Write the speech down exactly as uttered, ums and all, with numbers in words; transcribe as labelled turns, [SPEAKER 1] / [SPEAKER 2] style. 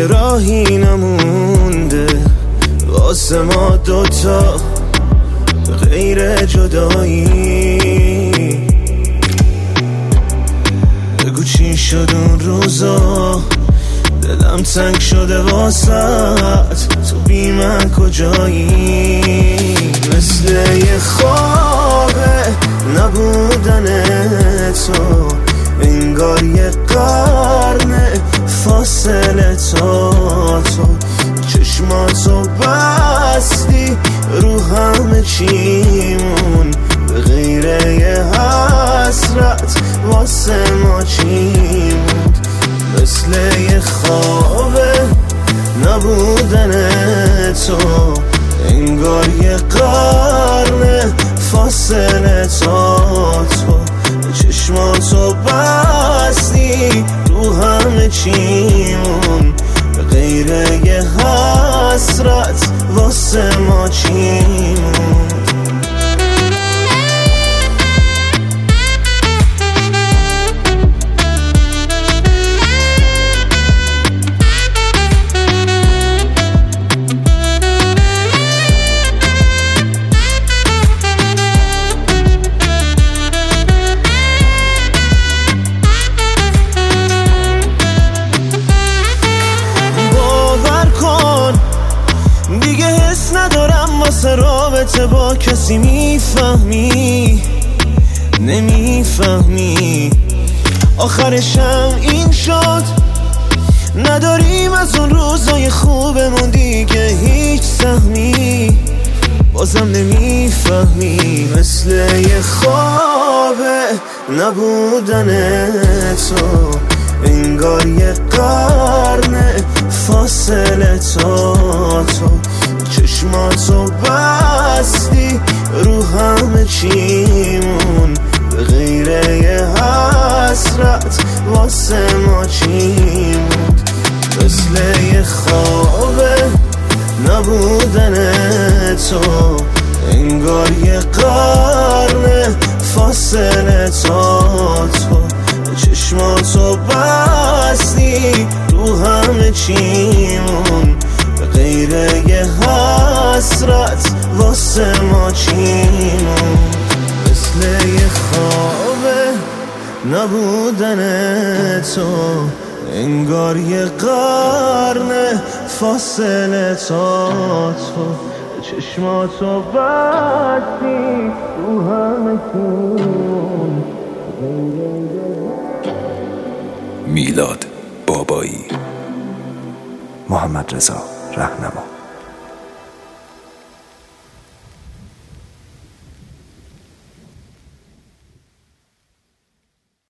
[SPEAKER 1] دیگه راهی نمونده واسه ما دوتا غیر جدایی. بگو چی شد اون روزا، دلم تنگ شده واسط، تو بی من کجایی؟ مثل یه خوابه نبودن تو، انگار یه قرن فاصله تا تو. چشماتو بستی رو همه چیمون، به غیر یه حسرت واسه ما چی موند؟ مثل یه خوابه نبودن تو، انگار یه قرن فاصله تا تو. چشماتو بستی رو همه چیمون، به غیر یه حسرت واسه ما چی موند؟ دیگه حس ندارم واسه رابطه با کسی، میفهمی نمیفهمی؟ آخرشم این شد، نداریم از اون روزای خوبمون دیگه هیچ سهمی، بازم نمیفهمی. مثل یه خوابه نبودن تو، انگار یه قرن فاصله تا تو. چشماتو بستی رو همه چیمون، به غیر یه حسرت واسه ما چی موند؟ مثل یه خوابه نبودن تو، انگار یه قرن فاصله تا تو. چشماتو بستی رو همه چیمون، به غیر یه حسرت واسه ما چی موند؟ مثل یه خوابه نبودن تو، انگار یه قرن فاصله تا تو. چشماتو بستی رو همه چیمون.
[SPEAKER 2] میلاد بابایی، محمد رضا رهنما.